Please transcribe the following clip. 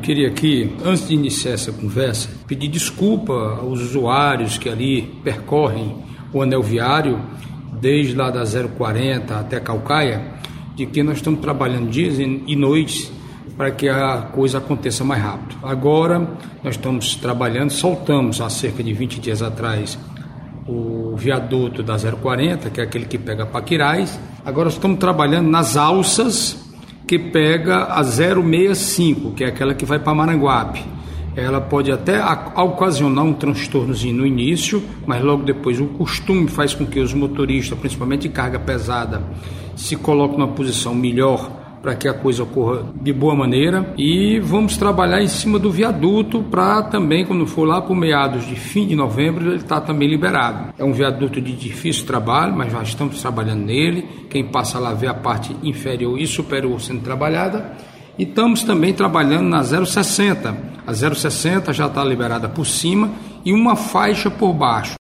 Queria aqui, antes de iniciar essa conversa, pedir desculpa aos usuários que ali percorrem o anel viário, desde lá da 040 até Caucaia, de que nós estamos trabalhando dias e noites para que a coisa aconteça mais rápido. Agora, nós estamos trabalhando, soltamos há cerca de 20 dias atrás o viaduto da 040, que é aquele que pega Paquirais. Agora estamos trabalhando nas alças que pega a 065, que é aquela que vai para Maranguape. Ela pode até ocasionar um transtornozinho no início, mas logo depois o costume faz com que os motoristas, principalmente de carga pesada, se coloquem numa posição melhor para que a coisa ocorra de boa maneira. E vamos trabalhar em cima do viaduto para também, quando for lá por meados de fim de novembro, ele está também liberado. É um viaduto de difícil trabalho, mas já estamos trabalhando nele. Quem passa lá vê a parte inferior e superior sendo trabalhada. E estamos também trabalhando na 060. A 060 já está liberada por cima e uma faixa por baixo.